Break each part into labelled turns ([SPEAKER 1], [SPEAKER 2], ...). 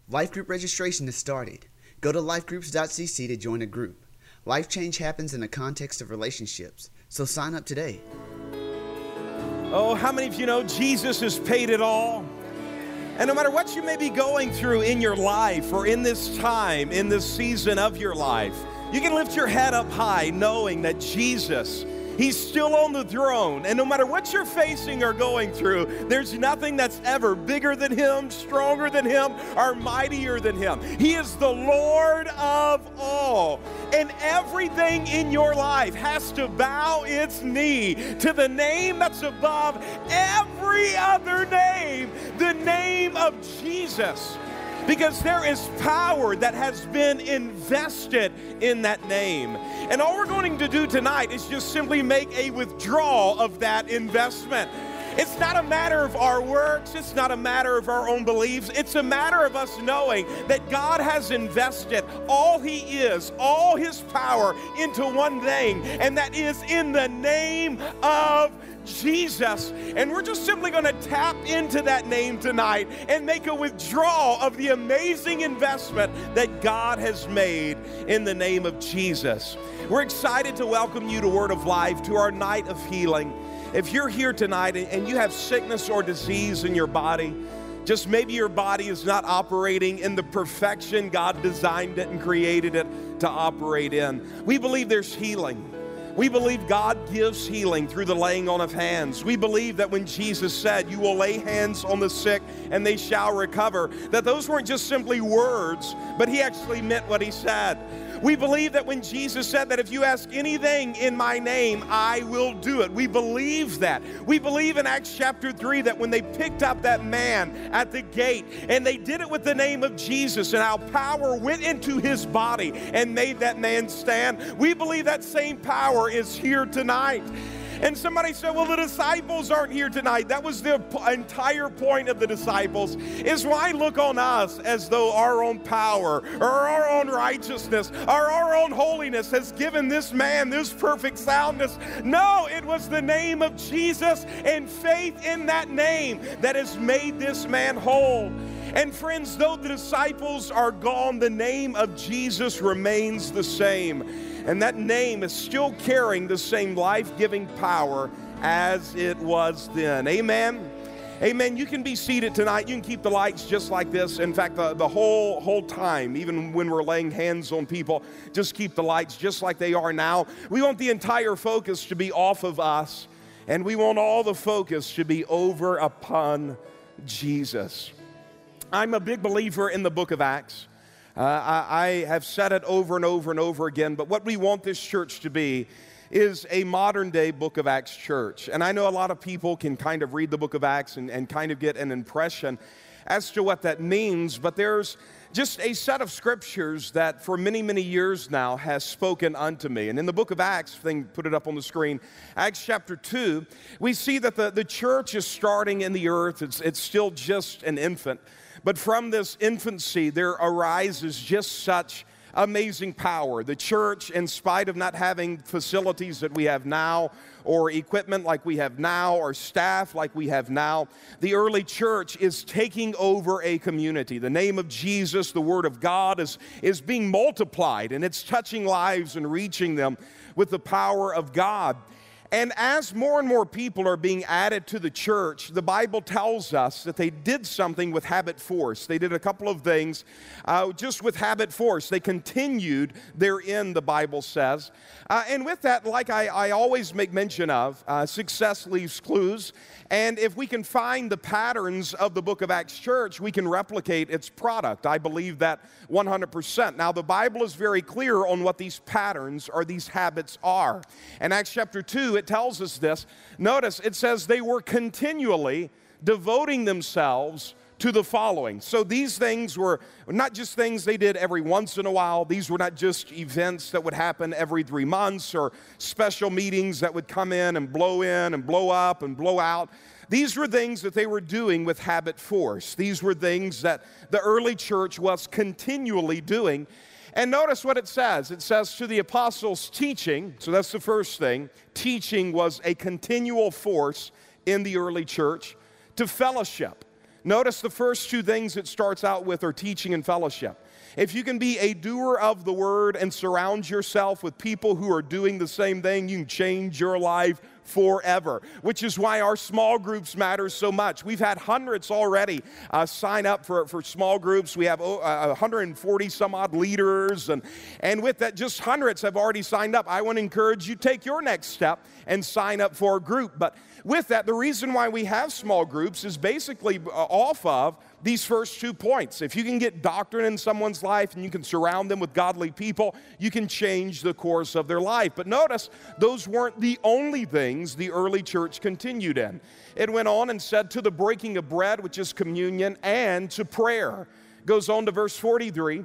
[SPEAKER 1] Life group registration has started. Go to lifegroups.cc to join a group. Life change happens in the context of relationships, so sign up today.
[SPEAKER 2] Oh, how many of you know Jesus has paid it all? And no matter what you may be going through in your life or in this time, in this season of your life, you can lift your head up high knowing that Jesus, He's still on the throne. And no matter what you're facing or going through, there's nothing that's ever bigger than Him, stronger than Him, or mightier than Him. He is the Lord of all. And everything in your life has to bow its knee to the name that's above every other name, the name of Jesus. Because there is power that has been invested in that name. And all we're going to do tonight is just simply make a withdrawal of that investment. It's not a matter of our works. It's not a matter of our own beliefs. It's a matter of us knowing that God has invested all He is, all His power into one thing, and that is in the name of Jesus. And we're just simply going to tap into that name tonight and make a withdrawal of the amazing investment that God has made in the name of Jesus. We're excited to welcome you to Word of Life, to our night of healing. If you're here tonight and you have sickness or disease in your body, just maybe your body is not operating in the perfection God designed it and created it to operate in, we believe there's healing. We believe God gives healing through the laying on of hands. We believe that when Jesus said, "You will lay hands on the sick and they shall recover," that those weren't just simply words, but He actually meant what He said. We believe that when Jesus said that if you ask anything in my name, I will do it. We believe that. We believe in Acts chapter 3 that when they picked up that man at the gate and they did it with the name of Jesus and how power went into his body and made that man stand, we believe that same power is here tonight. And somebody said, well, the disciples aren't here tonight. That was the entire point of the disciples, is why look on us as though our own power or our own righteousness or our own holiness has given this man this perfect soundness. No, it was the name of Jesus and faith in that name that has made this man whole. And friends, though the disciples are gone, the name of Jesus remains the same. And that name is still carrying the same life-giving power as it was then. Amen? Amen. You can be seated tonight. You can keep the lights just like this. In fact, the whole time, even when we're laying hands on people, just keep the lights just like they are now. We want the entire focus to be off of us, and we want all the focus to be over upon Jesus. I'm a big believer in the book of Acts. I have said it over and over and over again, but what we want this church to be is a modern-day book of Acts church. And I know a lot of people can kind of read the book of Acts and kind of get an impression as to what that means, but there's just a set of scriptures that for many, many years now has spoken unto me. And in the book of Acts, put it up on the screen, Acts chapter 2, we see that the church is starting in the earth. It's still just an infant. But from this infancy, there arises just such amazing power. The church, in spite of not having facilities that we have now, or equipment like we have now, or staff like we have now, the early church is taking over a community. The name of Jesus, the Word of God, is being multiplied, and it's touching lives and reaching them with the power of God. And as more and more people are being added to the church, the Bible tells us that they did something with habit force. They did a couple of things just with habit force. They continued therein, the Bible says. And with that, like I always make mention of, success leaves clues. And if we can find the patterns of the book of Acts church, we can replicate its product. I believe that 100%. Now, the Bible is very clear on what these patterns or these habits are. In Acts chapter 2, it tells us this. Notice, it says they were continually devoting themselves to the following. So these things were not just things they did every once in a while. These were not just events that would happen every 3 months or special meetings that would come in and blow up and blow out. These were things that they were doing with habit force. These were things that the early church was continually doing. And notice what it says. It says to the apostles' teaching, so that's the first thing. Teaching was a continual force in the early church. To fellowship. Notice the first two things it starts out with are teaching and fellowship. If you can be a doer of the word and surround yourself with people who are doing the same thing, you can change your life forever, which is why our small groups matter so much. We've had hundreds already sign up for small groups. We have 140 some odd leaders, and with that, just hundreds have already signed up. I want to encourage you, take your next step and sign up for a group. But with that, the reason why we have small groups is basically off of these first 2 points. If you can get doctrine in someone's life and you can surround them with godly people, you can change the course of their life. But notice, those weren't the only things the early church continued in. It went on and said to the breaking of bread, which is communion, and to prayer. Goes on to verse 43.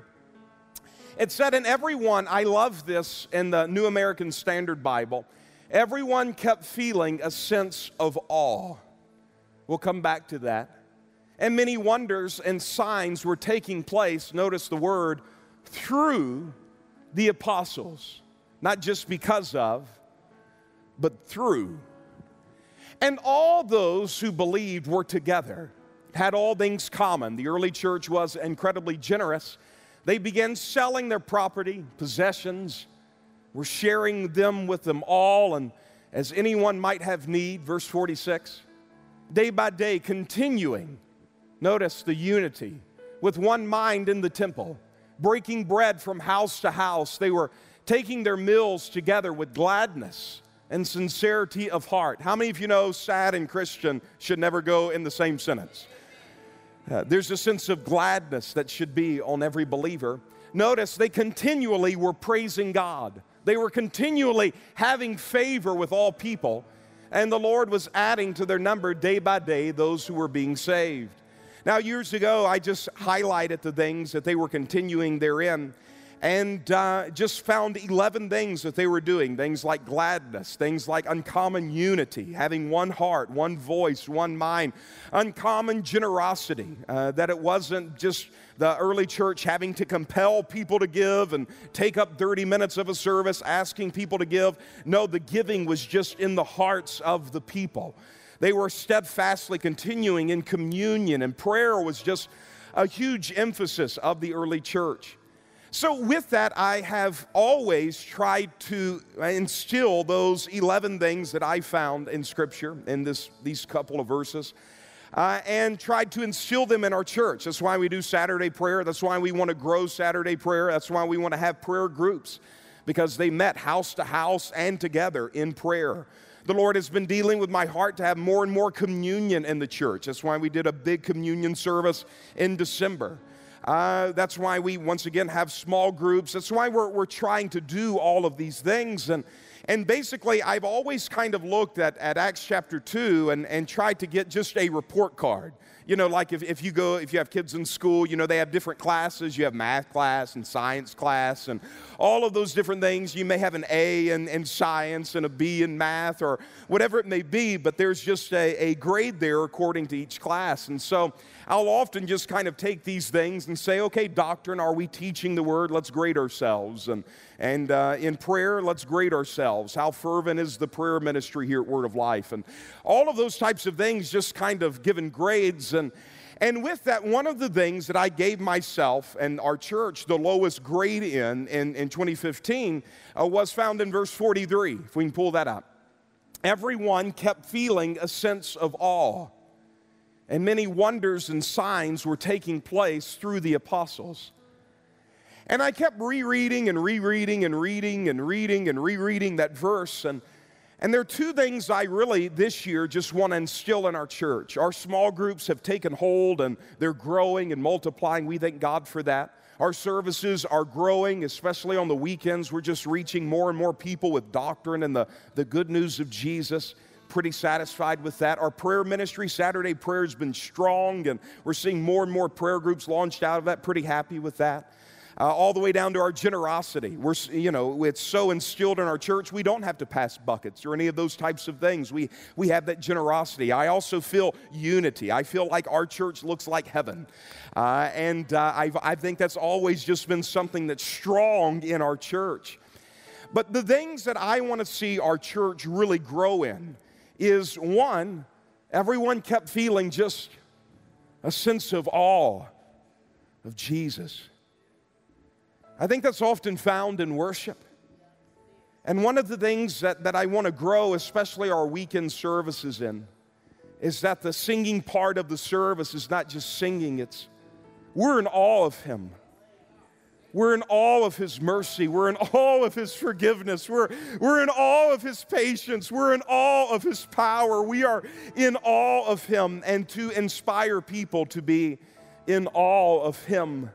[SPEAKER 2] It said, and everyone, I love this in the New American Standard Bible, everyone kept feeling a sense of awe. We'll come back to that. And many wonders and signs were taking place, notice the word, through the apostles. Not just because of, but through. And all those who believed were together, had all things common. The early church was incredibly generous. They began selling their property, possessions, were sharing them with them all, and as anyone might have need, verse 46, day by day continuing. Notice the unity, with one mind in the temple, breaking bread from house to house. They were taking their meals together with gladness and sincerity of heart. How many of you know sad and Christian should never go in the same sentence? There's a sense of gladness that should be on every believer. Notice they continually were praising God. They were continually having favor with all people, and the Lord was adding to their number day by day those who were being saved. Now, years ago, I just highlighted the things that they were continuing therein and just found 11 things that they were doing. Things like gladness, things like uncommon unity, having one heart, one voice, one mind, uncommon generosity, that it wasn't just the early church having to compel people to give and take up 30 minutes of a service asking people to give. No, the giving was just in the hearts of the people. They were steadfastly continuing in communion, and prayer was just a huge emphasis of the early church. So with that, I have always tried to instill those 11 things that I found in Scripture, in these couple of verses, and tried to instill them in our church. That's why we do Saturday prayer. That's why we want to grow Saturday prayer. That's why we want to have prayer groups, because they met house to house and together in prayer. The Lord has been dealing with my heart to have more and more communion in the church. That's why we did a big communion service in December. That's why we, once again, have small groups. That's why we're trying to do all of these things. And basically, I've always kind of looked at Acts chapter 2 and tried to get just a report card. You know, like if you have kids in school, you know, they have different classes. You have math class and science class and all of those different things. You may have an A in science and a B in math or whatever it may be, but there's just a grade there according to each class. And so I'll often just kind of take these things and say, okay, doctrine, are we teaching the word? Let's grade ourselves. And in prayer, let's grade ourselves. How fervent is the prayer ministry here at Word of Life? And all of those types of things just kind of given grades. And with that, one of the things that I gave myself and our church the lowest grade in 2015 was found in verse 43, if we can pull that up. Everyone kept feeling a sense of awe, and many wonders and signs were taking place through the apostles. And I kept rereading and rereading and reading and reading and rereading that verse. And there are two things I really this year just want to instill in our church. Our small groups have taken hold and they're growing and multiplying. We thank God for that. Our services are growing, especially on the weekends. We're just reaching more and more people with doctrine and the good news of Jesus. Pretty satisfied with that. Our prayer ministry, Saturday prayer, has been strong, and we're seeing more and more prayer groups launched out of that. Pretty happy with that. All the way down to our generosity. It's so instilled in our church, we don't have to pass buckets or any of those types of things. We have that generosity. I also feel unity. I feel like our church looks like heaven. I think that's always just been something that's strong in our church. But the things that I want to see our church really grow in is, one, everyone kept feeling just a sense of awe of Jesus. I think that's often found in worship. And one of the things that I want to grow, especially our weekend services in, is that the singing part of the service is not just singing, we're in awe of Him. We're in awe of His mercy. We're in awe of His forgiveness. We're in awe of His patience. We're in awe of His power. We are in awe of Him, and to inspire people to be in awe of Him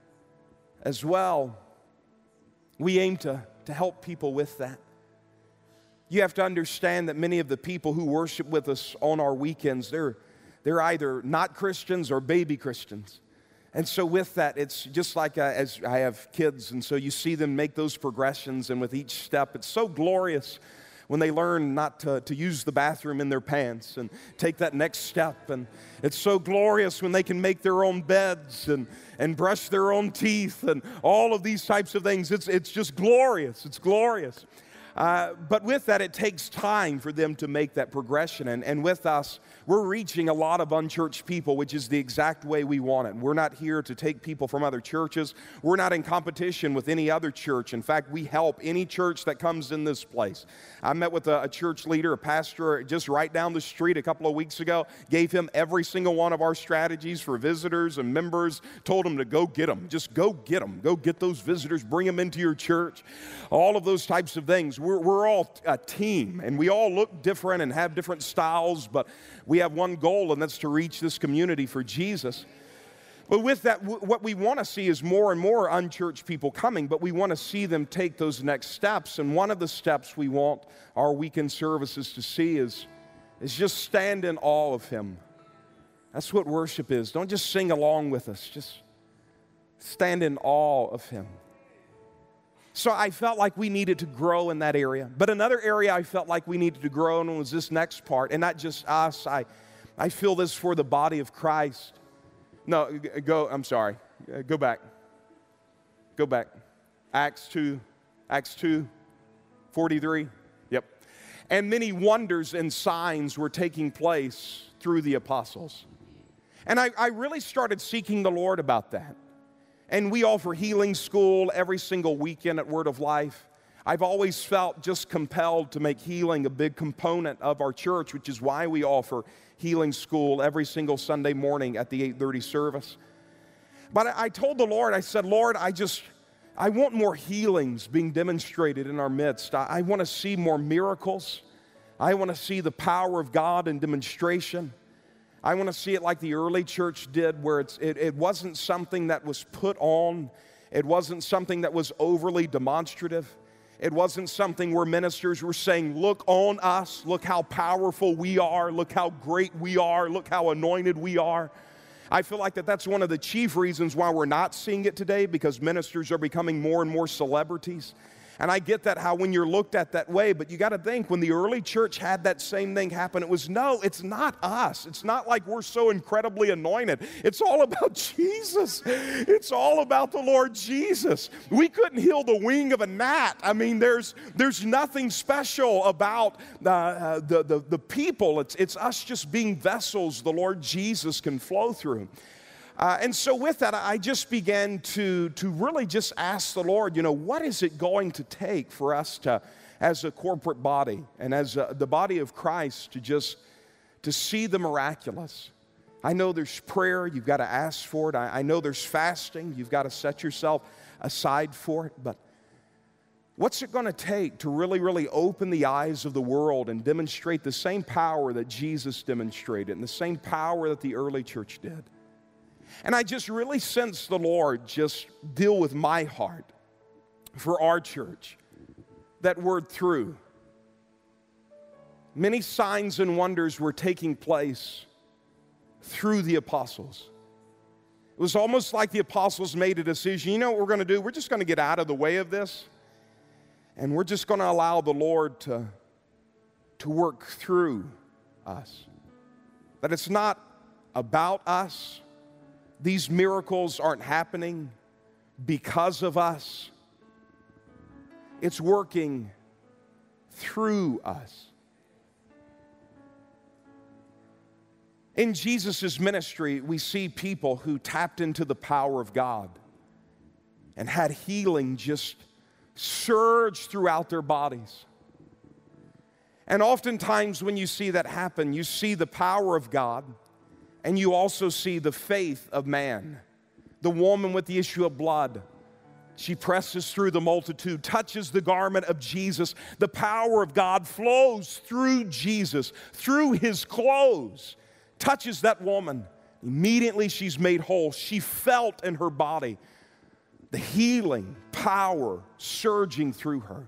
[SPEAKER 2] as well. We aim to help people with that. You have to understand that many of the people who worship with us on our weekends, they're either not Christians or baby Christians. And so with that, it's just like as I have kids, and so you see them make those progressions, and with each step, it's so glorious when they learn not to use the bathroom in their pants and take that next step. And it's so glorious when they can make their own beds and brush their own teeth and all of these types of things. It's just glorious. It's glorious. But with that, it takes time for them to make that progression. And with us, we're reaching a lot of unchurched people, which is the exact way we want it. We're not here to take people from other churches. We're not in competition with any other church. In fact, we help any church that comes in this place. I met with a church leader, a pastor, just right down the street a couple of weeks ago, gave him every single one of our strategies for visitors and members, told him to go get them. Just go get them. Go get those visitors, bring them into your church. All of those types of things. We're all a team, and we all look different and have different styles, but we have one goal, and that's to reach this community for Jesus. But with that, what we want to see is more and more unchurched people coming, but we want to see them take those next steps. And one of the steps we want our weekend services to see is just stand in awe of Him. That's what worship is. Don't just sing along with us. Just stand in awe of Him. So I felt like we needed to grow in that area. But another area I felt like we needed to grow in was this next part. And not just us. I feel this for the body of Christ. No, I'm sorry. Go back. Go back. Acts 2:43. Yep. And many wonders and signs were taking place through the apostles. And I really started seeking the Lord about that. And we offer healing school every single weekend at Word of Life. I've always felt just compelled to make healing a big component of our church, which is why we offer healing school every single Sunday morning at the 8:30 service. But I told the Lord, I said, Lord, I want more healings being demonstrated in our midst. I want to see more miracles. I want to see the power of God in demonstration. I want to see it like the early church did, where it wasn't something that was put on. It wasn't something that was overly demonstrative. It wasn't something where ministers were saying, look on us, look how powerful we are, look how great we are, look how anointed we are. I feel like that's one of the chief reasons why we're not seeing it today, because ministers are becoming more and more celebrities. And I get that, how when you're looked at that way, but you got to think, when the early church had that same thing happen, it was, no, it's not us. It's not like we're so incredibly anointed. It's all about Jesus. It's all about the Lord Jesus. We couldn't heal the wing of a gnat. I mean, there's nothing special about the people. It's us just being vessels the Lord Jesus can flow through. And so with that, I just began to really just ask the Lord, what is it going to take for us to, as a corporate body and as the body of Christ, to see the miraculous? I know there's prayer, you've got to ask for it. I know there's fasting, you've got to set yourself aside for it. But what's it going to take to really, really open the eyes of the world and demonstrate the same power that Jesus demonstrated and the same power that the early church did? And I just really sense the Lord just deal with my heart for our church. That word through. Many signs and wonders were taking place through the apostles. It was almost like the apostles made a decision. You know what we're going to do? We're just going to get out of the way of this. And we're just going to allow the Lord to work through us. That it's not about us. These miracles aren't happening because of us. It's working through us. In Jesus' ministry, we see people who tapped into the power of God and had healing just surge throughout their bodies. And oftentimes when you see that happen, you see the power of God and you also see the faith of man. The woman with the issue of blood, she presses through the multitude, touches the garment of Jesus. The power of God flows through Jesus, through his clothes, touches that woman. Immediately she's made whole. She felt in her body the healing power surging through her.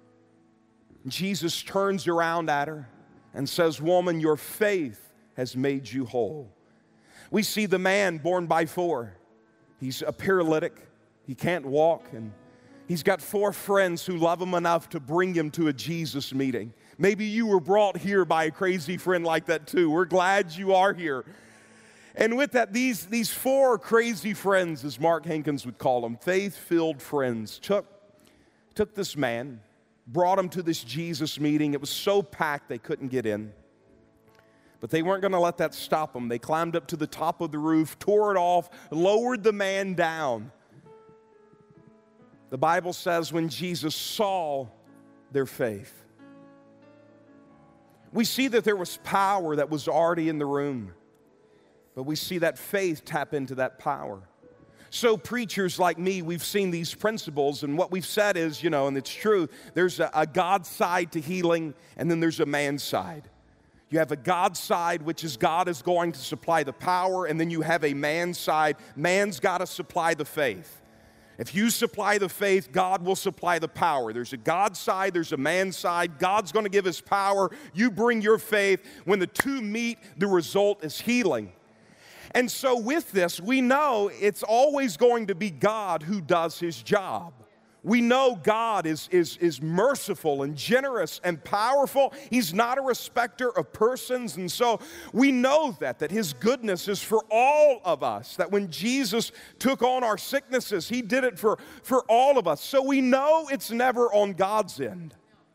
[SPEAKER 2] Jesus turns around at her and says, "Woman, your faith has made you whole." We see the man born by 4. He's a paralytic. He can't walk, and he's got 4 friends who love him enough to bring him to a Jesus meeting. Maybe you were brought here by a crazy friend like that too. We're glad you are here. And with that, these 4 crazy friends, as Mark Hankins would call them, faith-filled friends, took this man, brought him to this Jesus meeting. It was so packed they couldn't get in. But they weren't going to let that stop them. They climbed up to the top of the roof, tore it off, lowered the man down. The Bible says when Jesus saw their faith, we see that there was power that was already in the room. But we see that faith tap into that power. So preachers like me, we've seen these principles, and what we've said is, and it's true, there's a God side to healing, and then there's a man side. You have a God side, which is God is going to supply the power, and then you have a man side. Man's got to supply the faith. If you supply the faith, God will supply the power. There's a God side, there's a man side. God's going to give his power. You bring your faith. When the two meet, the result is healing. And so with this, we know it's always going to be God who does his job. We know God is merciful and generous and powerful. He's not a respecter of persons. And so we know that his goodness is for all of us. That when Jesus took on our sicknesses, he did it for all of us. So we know it's never on God's end.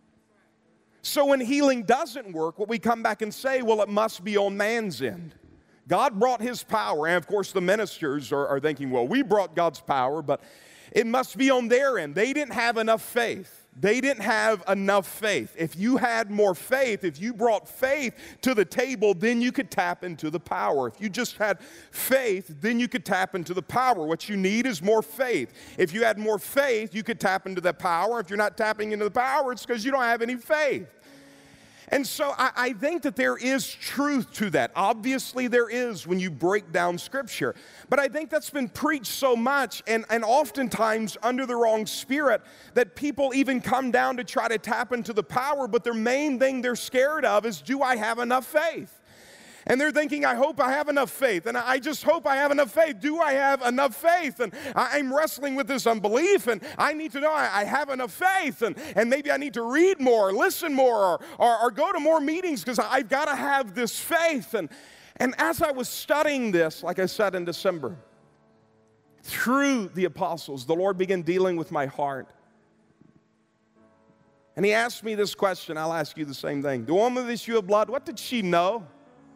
[SPEAKER 2] So when healing doesn't work, what we come back and say, well, it must be on man's end. God brought his power. And of course the ministers are thinking, well, we brought God's power, but it must be on their end. They didn't have enough faith. They didn't have enough faith. If you had more faith, if you brought faith to the table, then you could tap into the power. If you just had faith, then you could tap into the power. What you need is more faith. If you had more faith, you could tap into the power. If you're not tapping into the power, it's because you don't have any faith. And so I think that there is truth to that. Obviously there is when you break down Scripture. But I think that's been preached so much and oftentimes under the wrong spirit that people even come down to try to tap into the power, but their main thing they're scared of is, do I have enough faith? And they're thinking, I hope I have enough faith. And I just hope I have enough faith. Do I have enough faith? And I'm wrestling with this unbelief, and I need to know I have enough faith. And maybe I need to read more, listen more, or go to more meetings because I've got to have this faith. And as I was studying this, like I said in December, through the apostles, the Lord began dealing with my heart. And he asked me this question. I'll ask you the same thing. The woman with the issue of blood, what did she know?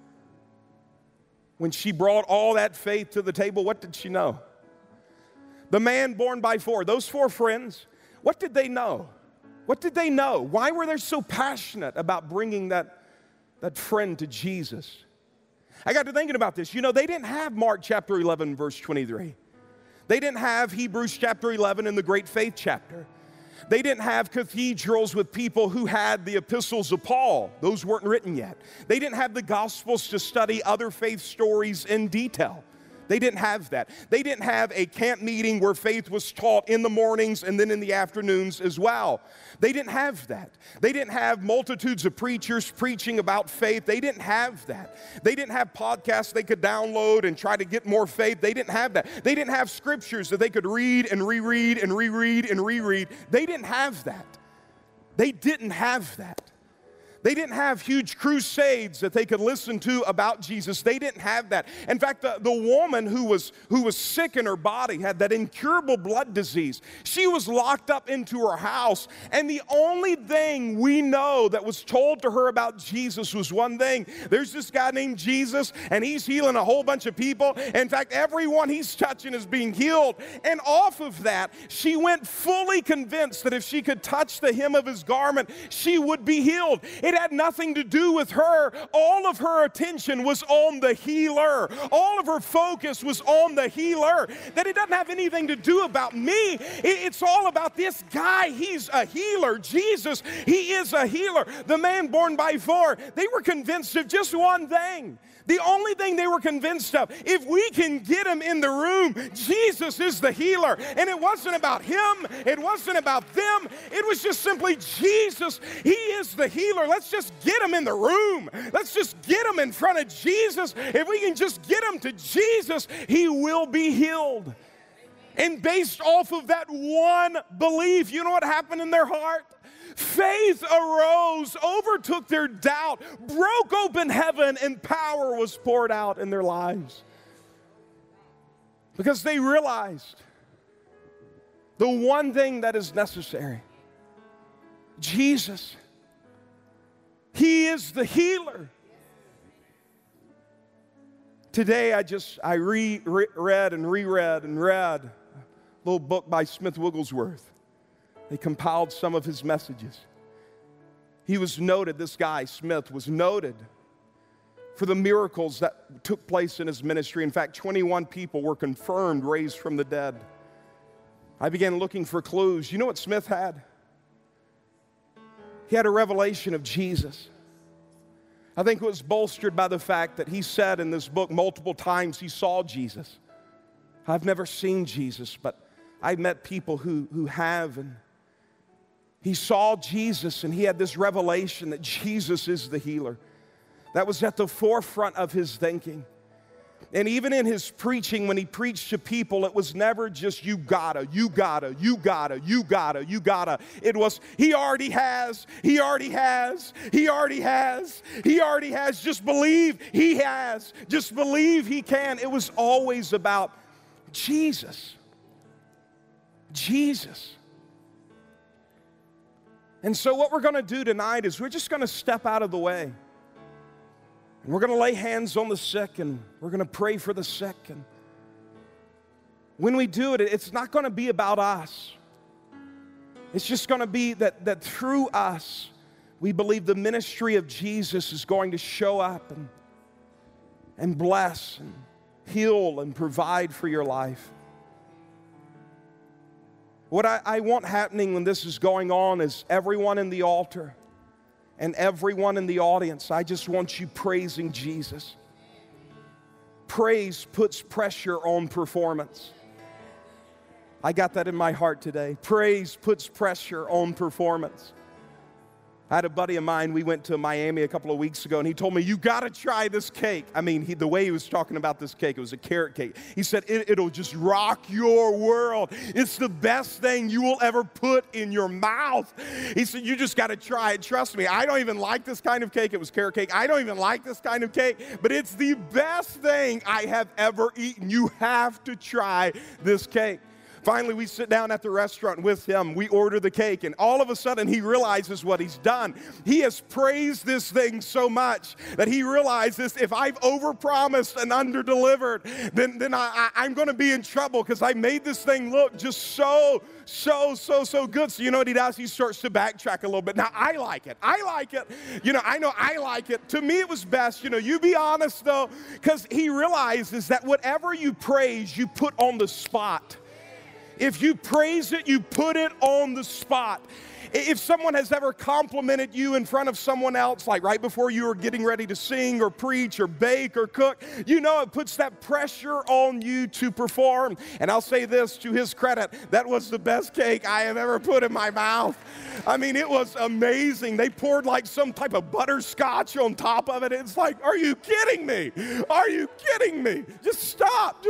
[SPEAKER 2] When she brought all that faith to the table, what did she know? The man born by 4, those 4 friends, what did they know? What did they know? Why were they so passionate about bringing that friend to Jesus? I got to thinking about this. They didn't have Mark chapter 11, verse 23. They didn't have Hebrews chapter 11 in the great faith chapter. They didn't have cathedrals with people who had the epistles of Paul. Those weren't written yet. They didn't have the Gospels to study other faith stories in detail. They didn't have that. They didn't have a camp meeting where faith was taught in the mornings and then in the afternoons as well. They didn't have that. They didn't have multitudes of preachers preaching about faith. They didn't have that. They didn't have podcasts they could download and try to get more faith. They didn't have that. They didn't have scriptures that they could read and reread and reread and reread. They didn't have that. They didn't have that. They didn't have huge crusades that they could listen to about Jesus. They didn't have that. In fact, the woman who was sick in her body, had that incurable blood disease. She was locked up into her house, and the only thing we know that was told to her about Jesus was one thing. There's this guy named Jesus, and he's healing a whole bunch of people. In fact, everyone he's touching is being healed. And off of that, she went fully convinced that if she could touch the hem of his garment, she would be healed. It had nothing to do with her. All of her attention was on the healer. All of her focus was on the healer. That it doesn't have anything to do about me. It's all about this guy. He's a healer. Jesus, he is a healer. The man born by four, they were convinced of just one thing. The only thing they were convinced of, if we can get him in the room, Jesus is the healer. And it wasn't about him. It wasn't about them. It was just simply Jesus. He is the healer. Let's just get him in the room. Let's just get him in front of Jesus. If we can just get him to Jesus, he will be healed. And based off of that one belief, you know what happened in their heart? Faith arose, overtook their doubt, broke open heaven, and power was poured out in their lives. Because they realized the one thing that is necessary. Jesus, he is the healer. Today I reread a little book by Smith Wigglesworth. They compiled some of his messages. He was noted, this guy, Smith, was noted for the miracles that took place in his ministry. In fact, 21 people were confirmed raised from the dead. I began looking for clues. You know what Smith had? He had a revelation of Jesus. I think it was bolstered by the fact that he said in this book multiple times he saw Jesus. I've never seen Jesus, but I've met people who have, and he saw Jesus, and he had this revelation that Jesus is the healer. That was at the forefront of his thinking. And even in his preaching, when he preached to people, it was never just you gotta. It was he already has. Just believe he has. Just believe he can. It was always about Jesus. Jesus. And so what we're going to do tonight is we're just going to step out of the way. And we're going to lay hands on the sick, and we're going to pray for the sick. And when we do it, it's not going to be about us. It's just going to be that through us, we believe the ministry of Jesus is going to show up and bless and heal and provide for your life. What I want happening when this is going on is everyone in the altar and everyone in the audience, I just want you praising Jesus. Praise puts pressure on performance. I got that in my heart today. Praise puts pressure on performance. I had a buddy of mine, we went to Miami a couple of weeks ago, and he told me, you got to try this cake. I mean, the way he was talking about this cake, it was a carrot cake. He said, it'll just rock your world. It's the best thing you will ever put in your mouth. He said, you just got to try it. Trust me, I don't even like this kind of cake. It was carrot cake. I don't even like this kind of cake, but it's the best thing I have ever eaten. You have to try this cake. Finally, we sit down at the restaurant with him. We order the cake, and all of a sudden, he realizes what he's done. He has praised this thing so much that he realizes if I've overpromised and underdelivered, then I'm going to be in trouble because I made this thing look just so good. So you know what he does? He starts to backtrack a little bit. Now, I like it. You know, I know I like it. To me, it was best. You know, you be honest, though, because he realizes that whatever you praise, you put on the spot. If you praise it, you put it on the spot. If someone has ever complimented you in front of someone else, like right before you were getting ready to sing or preach or bake or cook, you know it puts that pressure on you to perform. And I'll say this to his credit, that was the best cake I have ever put in my mouth. I mean, it was amazing. They poured like some type of butterscotch on top of it. It's like, are you kidding me? Are you kidding me? Just stop.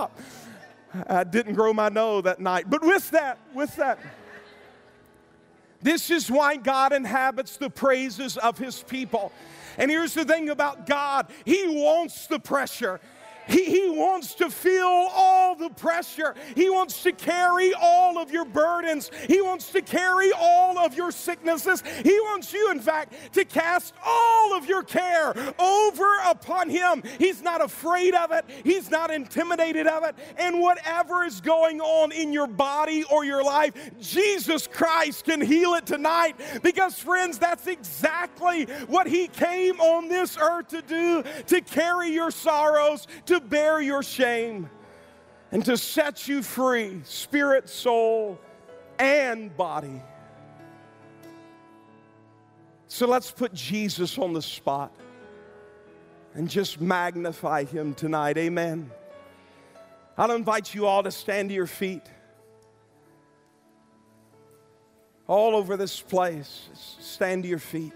[SPEAKER 2] I didn't grow my nose that night. But with that, This is why God inhabits the praises of His people. And here's the thing about God. He wants the pressure. He wants to feel all the pressure. He wants to carry all of your burdens. He wants to carry all of your sicknesses. He wants you, in fact, to cast all of your care over upon Him. He's not afraid of it. He's not intimidated of it. And whatever is going on in your body or your life, Jesus Christ can heal it tonight. Because, friends, that's exactly what He came on this earth to do, to carry your sorrows, to bear your shame, and to set you free, spirit, soul, and body. So let's put Jesus on the spot and just magnify Him tonight. Amen. I'll invite you all to stand to your feet. All over this place, stand to your feet.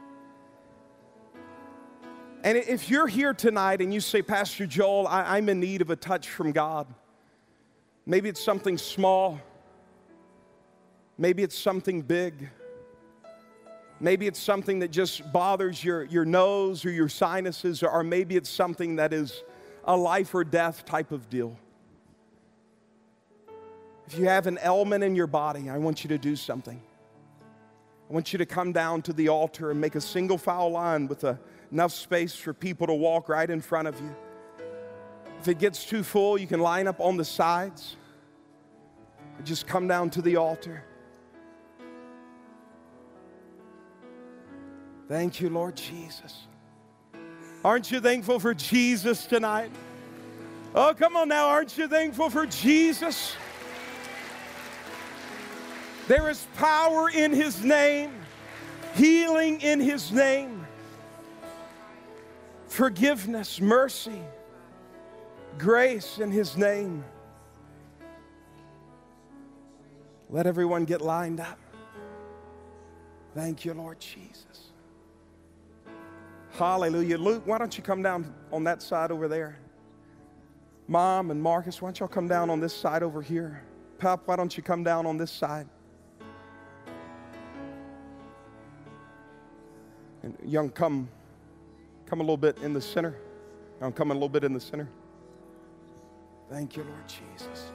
[SPEAKER 2] And if you're here tonight and you say, Pastor Joel, I'm in need of a touch from God. Maybe it's something small. Maybe it's something big. Maybe it's something that just bothers your nose or your sinuses, or maybe it's something that is a life or death type of deal. If you have an ailment in your body, I want you to do something. I want you to come down to the altar and make a single file line with enough space for people to walk right in front of you. If it gets too full, you can line up on the sides. Just come down to the altar. Thank you, Lord Jesus. Aren't you thankful for Jesus tonight? Oh, come on now. Aren't you thankful for Jesus? There is power in His name, healing in His name, forgiveness, mercy, grace in His name. Let everyone get lined up. Thank you, Lord Jesus. Hallelujah. Luke, why don't you come down on that side over there? Mom and Marcus, why don't y'all come down on this side over here? Pop, why don't you come down on this side? And young, come a little bit in the center. I'm coming a little bit in the center. Thank you, Lord Jesus.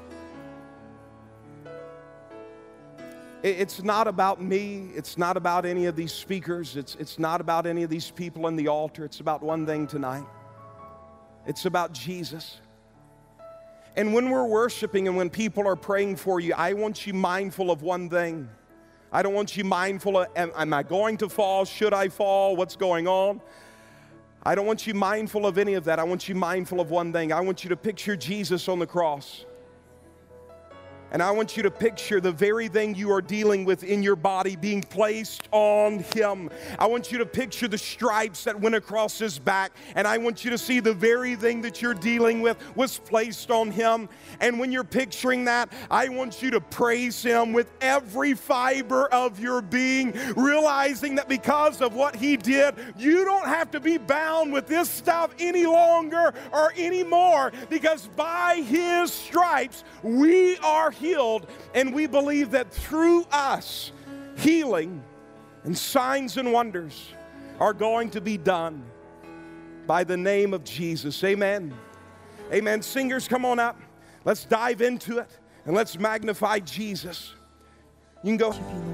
[SPEAKER 2] It's not about me. It's not about any of these speakers. It's not about any of these people in the altar. It's about one thing tonight. It's about Jesus. And when we're worshiping and when people are praying for you, I want you mindful of one thing. I don't want you mindful of, am I going to fall? Should I fall? What's going on? I don't want you mindful of any of that. I want you mindful of one thing. I want you to picture Jesus on the cross. And I want you to picture the very thing you are dealing with in your body being placed on Him. I want you to picture the stripes that went across His back. And I want you to see the very thing that you're dealing with was placed on Him. And when you're picturing that, I want you to praise Him with every fiber of your being, realizing that because of what He did, you don't have to be bound with this stuff any longer or anymore, because by His stripes, we are healed, and we believe that through us, healing and signs and wonders are going to be done by the name of Jesus. Amen. Amen. Singers, come on up. Let's dive into it, and let's magnify Jesus. You can go.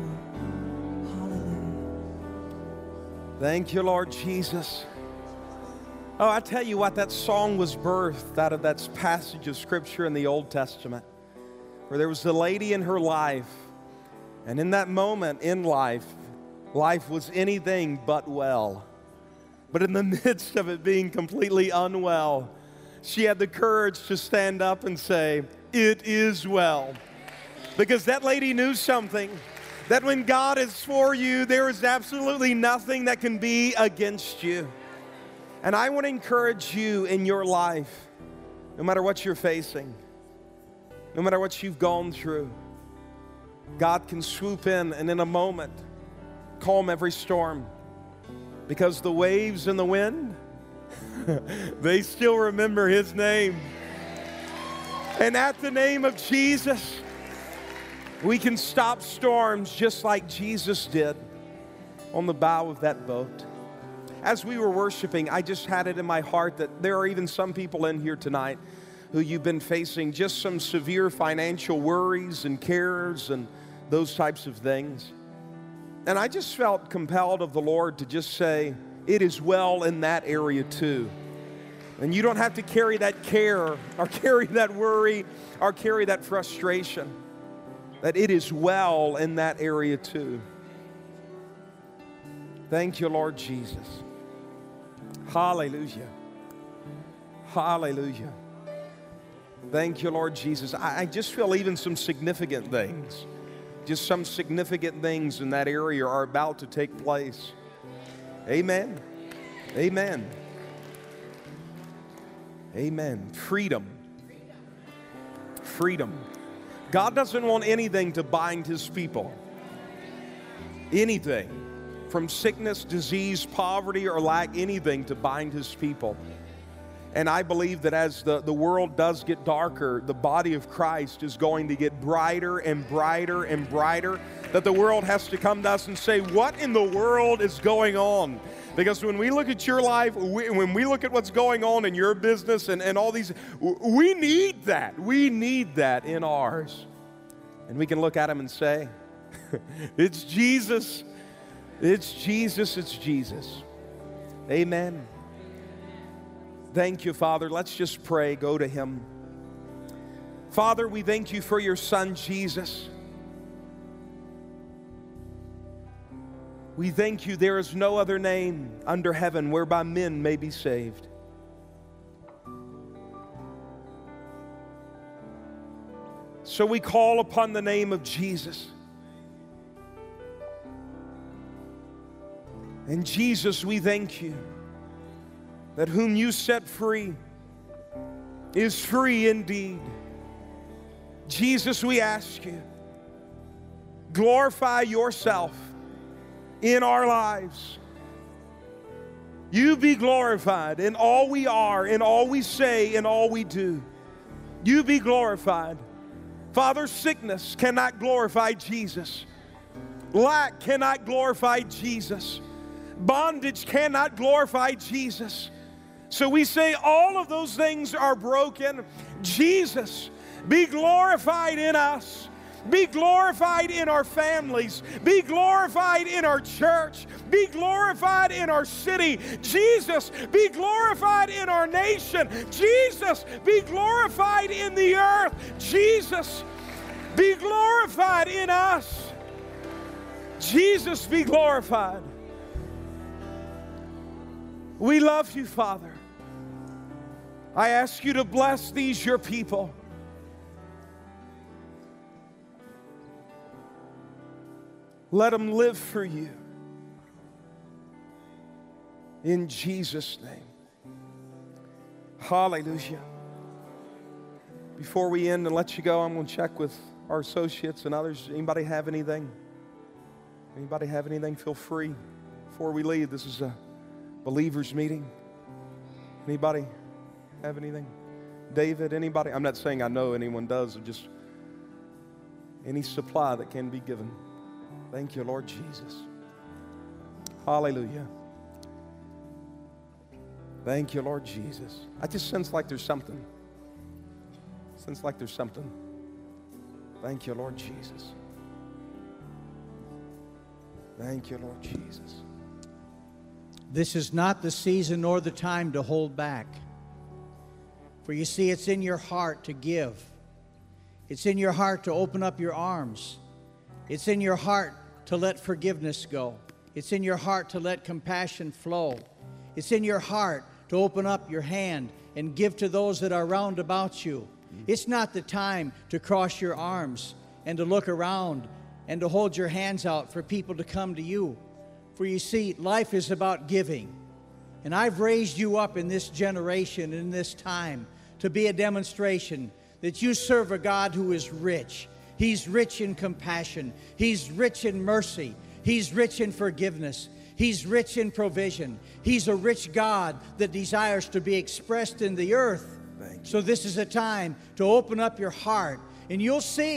[SPEAKER 2] Thank you, Lord Jesus. Oh, I tell you what, that song was birthed out of that passage of Scripture in the Old Testament, where there was a lady in her life, and in that moment in life, life was anything but well. But in the midst of it being completely unwell, she had the courage to stand up and say, "It is well." Because that lady knew something, that when God is for you, there is absolutely nothing that can be against you. And I want to encourage you in your life, no matter what you're facing, no matter what you've gone through, God can swoop in and in a moment calm every storm, because the waves and the wind, they still remember His name. And at the name of Jesus, We can stop storms just like Jesus did on the bow of that boat. As we were worshiping, I just had it in my heart that there are even some people in here tonight who you've been facing just some severe financial worries and cares and those types of things. And I just felt compelled of the Lord to just say, it is well in that area too. And you don't have to carry that care or carry that worry or carry that frustration. That it is well in that area too. Thank you, Lord Jesus. Hallelujah. Hallelujah. Thank you, Lord Jesus. I just feel even some significant things. Just some significant things in that area are about to take place. Amen. Amen. Amen. Freedom. Freedom. God doesn't want anything to bind His people. Anything. From sickness, disease, poverty, or lack, anything to bind His people. And I believe that as the world does get darker, the body of Christ is going to get brighter and brighter and brighter. That the world has to come to us and say, what in the world is going on? Because when we look at your life, when we look at what's going on in your business and all these, we need that. We need that in ours. And we can look at Him and say, it's Jesus. It's Jesus. It's Jesus. Amen. Thank you, Father. Let's just pray. Go to Him. Father, we thank You for Your Son, Jesus. We thank You there is no other name under heaven whereby men may be saved. So we call upon the name of Jesus. And Jesus, we thank You that whom You set free is free indeed. Jesus, we ask You, glorify Yourself in our lives. You be glorified in all we are, in all we say, in all we do. You be glorified. Father, sickness cannot glorify Jesus. Lack cannot glorify Jesus. Bondage cannot glorify Jesus. So we say all of those things are broken. Jesus, be glorified in us. Be glorified in our families. Be glorified in our church. Be glorified in our city. Jesus, be glorified in our nation. Jesus, be glorified in the earth. Jesus, be glorified in us. Jesus, be glorified. We love You, Father. I ask You to bless these Your people. Let them live for You. In Jesus' name. Hallelujah. Before we end and let you go, I'm going to check with our associates and others. Anybody have anything? Anybody have anything? Feel free. Before we leave, this is a believers meeting. Anybody have anything? David, anybody? I'm not saying I know anyone does, just any supply that can be given. Thank You, Lord Jesus. Hallelujah. Thank You, Lord Jesus. I just sense like there's something. Sense like there's something. Thank You, Lord Jesus. Thank You, Lord Jesus.
[SPEAKER 3] This is not the season nor the time to hold back. For you see, it's in your heart to give. It's in your heart to open up your arms. It's in your heart to let forgiveness go. It's in your heart to let compassion flow. It's in your heart to open up your hand and give to those that are round about you. It's not the time to cross your arms and to look around and to hold your hands out for people to come to you. For you see, life is about giving. And I've raised you up in this generation, in this time, to be a demonstration that you serve a God who is rich. He's rich in compassion. He's rich in mercy. He's rich in forgiveness. He's rich in provision. He's a rich God that desires to be expressed in the earth. So this is a time to open up your heart, and you'll see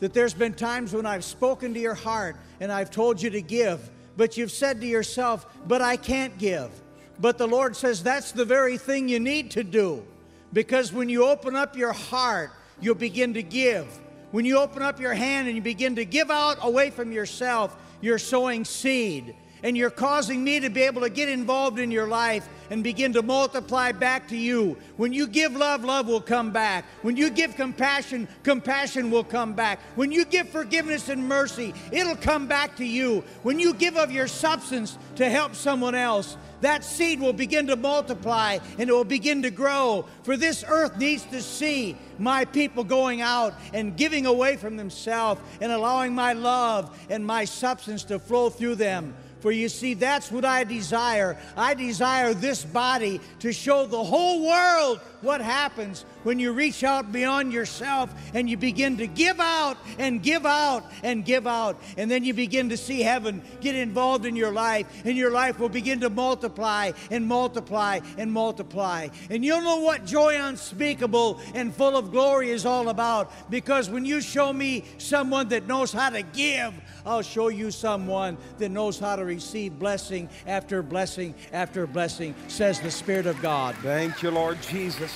[SPEAKER 3] that there's been times when I've spoken to your heart and I've told you to give, but you've said to yourself, but I can't give. But the Lord says that's the very thing you need to do, because when you open up your heart, you'll begin to give. When you open up your hand and you begin to give out away from yourself, you're sowing seed. And you're causing me to be able to get involved in your life and begin to multiply back to you. When you give love, love will come back. When you give compassion, compassion will come back. When you give forgiveness and mercy, it'll come back to you. When you give of your substance to help someone else, that seed will begin to multiply and it will begin to grow. For this earth needs to see my people going out and giving away from themselves and allowing my love and my substance to flow through them. For you see, that's what I desire. I desire this body to show the whole world what happens when you reach out beyond yourself and you begin to give out and give out and give out. And then you begin to see heaven get involved in your life, and your life will begin to multiply and multiply and multiply. And you'll know what joy unspeakable and full of glory is all about, because when you show me someone that knows how to give, I'll show you someone that knows how to receive blessing after blessing after blessing, says the Spirit of God.
[SPEAKER 2] Thank you, Lord Jesus.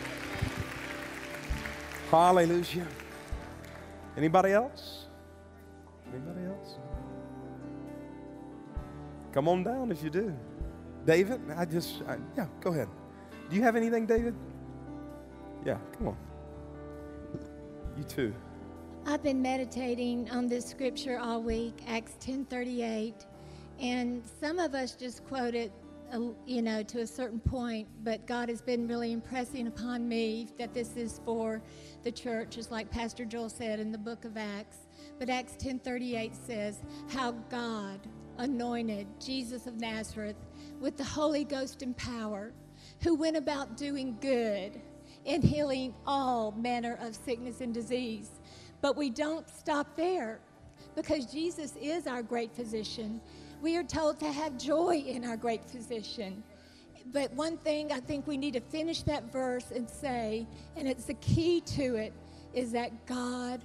[SPEAKER 2] Hallelujah. Anybody else? Anybody else? Come on down if you do. David, yeah, go ahead. Do you have anything, David? Yeah, come on. You too.
[SPEAKER 4] I've been meditating on this scripture all week, Acts 10:38, and some of us just quote it, to a certain point, but God has been really impressing upon me that this is for the church, just like Pastor Joel said in the book of Acts. But Acts 10:38 says, how God anointed Jesus of Nazareth with the Holy Ghost and power, who went about doing good and healing all manner of sickness and disease. But we don't stop there, because Jesus is our great physician. We are told to have joy in our great physician. But one thing I think we need to finish that verse and say, and it's the key to it, is that God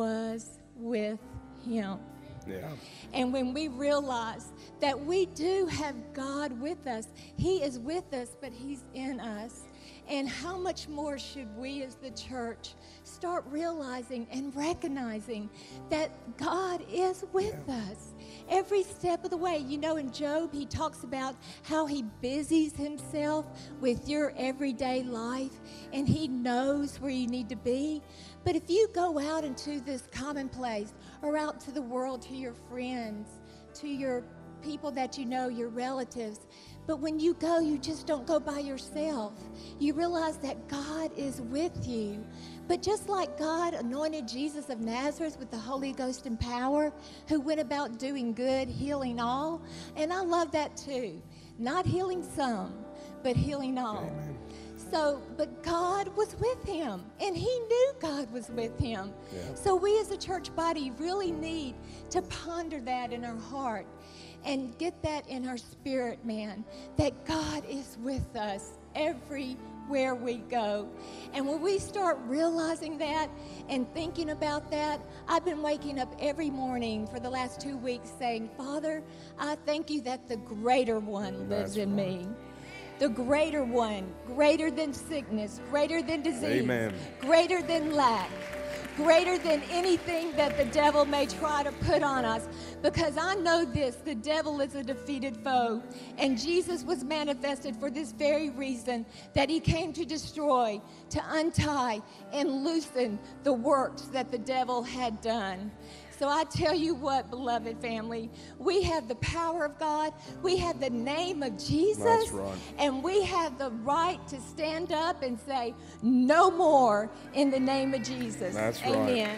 [SPEAKER 4] was with him.
[SPEAKER 2] Yeah.
[SPEAKER 4] And when we realize that we do have God with us, he is with us, but he's in us. And how much more should we as the church start realizing and recognizing that God is with us every step of the way. You know, in Job, he talks about how he busies himself with your everyday life, and he knows where you need to be. But if you go out into this commonplace or out to the world, to your friends, to your people that you know, your relatives, but when you go, you just don't go by yourself. You realize that God is with you. But just like God anointed Jesus of Nazareth with the Holy Ghost and power, who went about doing good, healing all, and I love that too. Not healing some, but healing all. Amen. So, but God was with him, and he knew God was with him. Yeah. So we as a church body really need to ponder that in our heart and get that in our spirit, man, that God is with us everywhere we go. And when we start realizing that and thinking about that, I've been waking up every morning for the last 2 weeks saying, Father, I thank you that the greater one lives in me. The greater one, greater than sickness, greater than disease, Amen. Greater than lack, greater than anything that the devil may try to put on us. Because I know this, the devil is a defeated foe. And Jesus was manifested for this very reason, that he came to destroy, to untie, and loosen the works that the devil had done. So I tell you what, beloved family, we have the power of God, we have the name of Jesus, That's right. And we have the right to stand up and say, no more in the name of Jesus.
[SPEAKER 2] That's right.
[SPEAKER 4] Amen.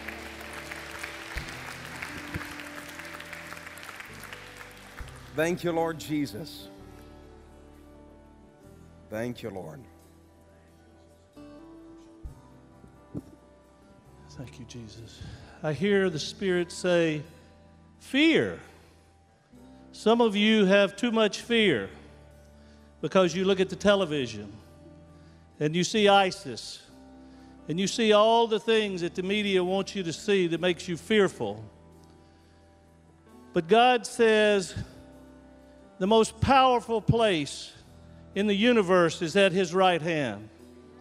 [SPEAKER 2] Thank you, Lord Jesus. Thank you, Lord.
[SPEAKER 5] Thank you, Jesus. I hear the Spirit say, fear. Some of you have too much fear because you look at the television and you see ISIS and you see all the things that the media wants you to see that makes you fearful. But God says the most powerful place in the universe is at his right hand.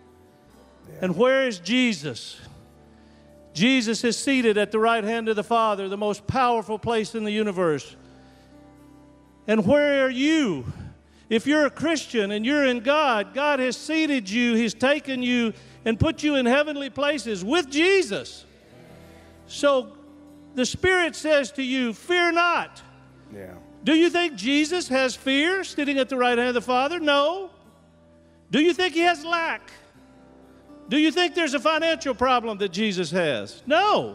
[SPEAKER 5] And where is Jesus? Jesus is seated at the right hand of the Father, the most powerful place in the universe. And where are you? If you're a Christian and you're in God, God has seated you, he's taken you and put you in heavenly places with Jesus. So the Spirit says to you, fear not.
[SPEAKER 2] Yeah.
[SPEAKER 5] Do you think Jesus has fear sitting at the right hand of the Father? No. Do you think he has lack? Do you think there's a financial problem that Jesus has? No.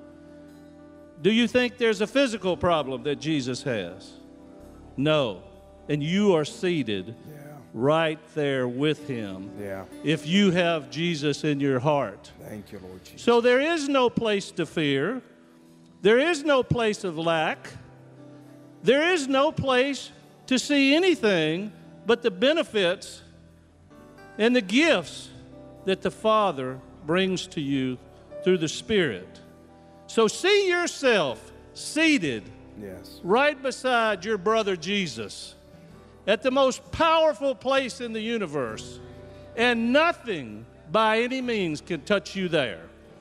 [SPEAKER 5] Do you think there's a physical problem that Jesus has? No. And you are seated right there with him if you have Jesus in your heart.
[SPEAKER 2] Thank you, Lord Jesus.
[SPEAKER 5] So there is no place to fear. There is no place of lack. There is no place to see anything but the benefits and the gifts that the Father brings to you through the Spirit. So see yourself seated right beside your brother Jesus at the most powerful place in the universe, and nothing by any means can touch you there.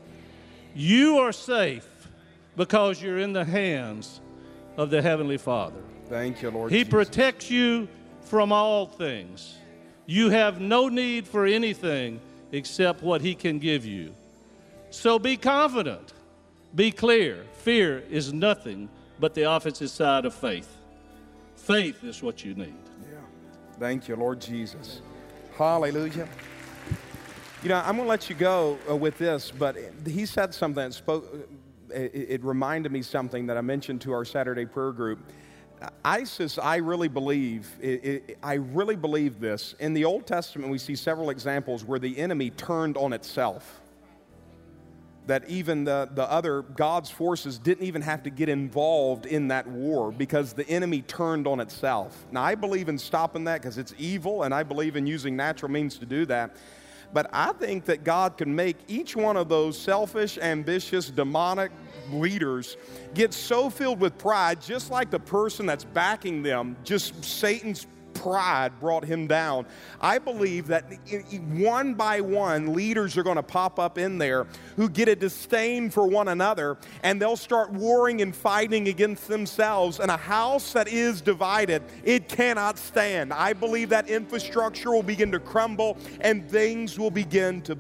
[SPEAKER 5] You are safe because you're in the hands of the Heavenly Father.
[SPEAKER 2] Thank you, Lord
[SPEAKER 5] He
[SPEAKER 2] Jesus.
[SPEAKER 5] protects you from all things. You have no need for anything except what he can give you. So be confident. Be clear. Fear is nothing but the opposite side of faith. Faith is what you need.
[SPEAKER 2] Yeah. Thank you, Lord Jesus. Hallelujah. You know, I'm going to let you go with this, but he said something that spoke. It reminded me something that I mentioned to our Saturday prayer group. ISIS, I really believe this. In the Old Testament, we see several examples where the enemy turned on itself. That even the other God's forces didn't even have to get involved in that war because the enemy turned on itself. Now, I believe in stopping that because it's evil, and I believe in using natural means to do that. But I think that God can make each one of those selfish, ambitious, demonic leaders get so filled with pride, just like the person that's backing them, just Satan's pride brought him down. I believe that one by one, leaders are going to pop up in there who get a disdain for one another, and they'll start warring and fighting against themselves. And a house that is divided, it cannot stand. I believe that infrastructure will begin to crumble, and things will begin to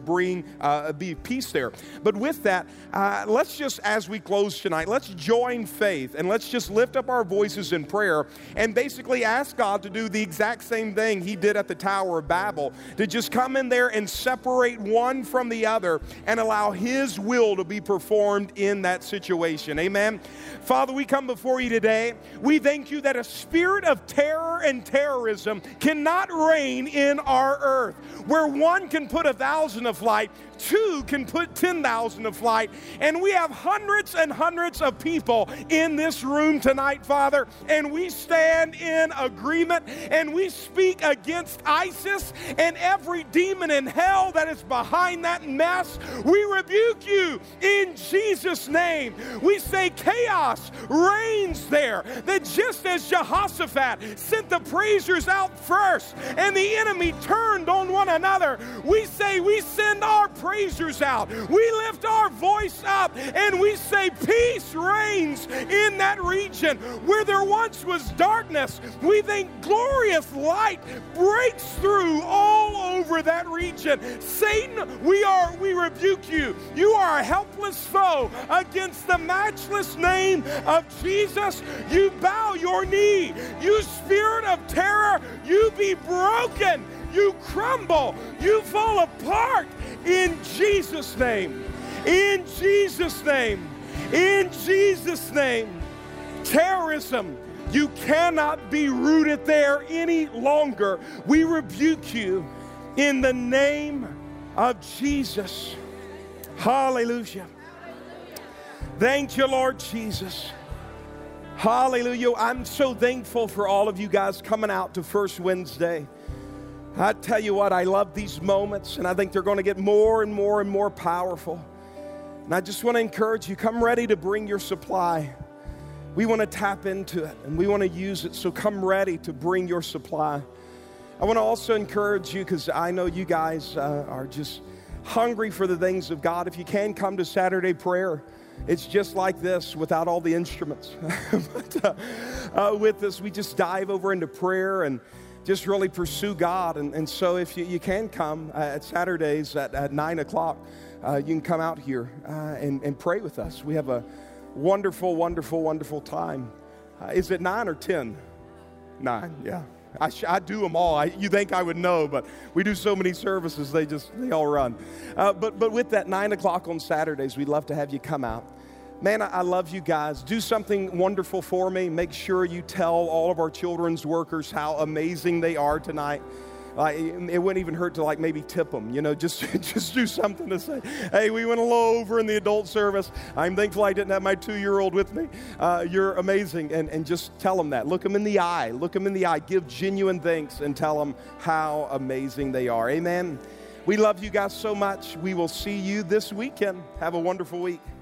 [SPEAKER 2] be peace there. But with that, let's just, as we close tonight, let's join faith, and let's just lift up our voices in prayer and basically ask God to do the exact same thing he did at the Tower of Babel, to just come in there and separate one from the other and allow his will to be performed in that situation. Amen. Father, we come before you today. We thank you that a spirit of terror and terrorism cannot reign in our earth. Where one can put 1,000 to flight, two can put 10,000 to flight. And we have hundreds and hundreds of people in this room tonight, Father, and we stand in agreement and we speak against ISIS and every demon in hell that is behind that mess. We rebuke you in Jesus' name. We say chaos reigns there, that just as Jehoshaphat sent the praisers out first and the enemy turned on one another, we say we send our praisers out. We lift our voice up and we say peace reigns in that region. Where there once was darkness, we think glorious light breaks through all over that region. Satan, we rebuke you. You are a helpless foe against the matchless name of Jesus. You bow your knee. You spirit of terror, you be broken. You crumble. You fall apart in Jesus' name. In Jesus' name. In Jesus' name. Terrorism, you cannot be rooted there any longer. We rebuke you in the name of Jesus. Hallelujah. Thank you, Lord Jesus. Hallelujah. I'm so thankful for all of you guys coming out to First Wednesday. I tell you what, I love these moments, and I think they're going to get more and more and more powerful. And I just want to encourage you, come ready to bring your supply. We want to tap into it, and we want to use it, so come ready to bring your supply. I want to also encourage you, because I know you guys are just hungry for the things of God. If you can, come to Saturday prayer. It's just like this without all the instruments. But with this, we just dive over into prayer and just really pursue God. And so if you can come at Saturdays at 9 o'clock, you can come out here and pray with us. We have a wonderful, wonderful, wonderful time. Is it 9 or 10? 9, yeah. I do them all. You think I would know, but we do so many services, they all run. But with that 9 o'clock on Saturdays, we'd love to have you come out. Man, I love you guys. Do something wonderful for me. Make sure you tell all of our children's workers how amazing they are tonight. It wouldn't even hurt to maybe tip them, just do something to say, hey, we went a little over in the adult service. I'm thankful I didn't have my 2-year-old with me. You're amazing. And just tell them that. Look them in the eye. Give genuine thanks and tell them how amazing they are. Amen. We love you guys so much. We will see you this weekend. Have a wonderful week.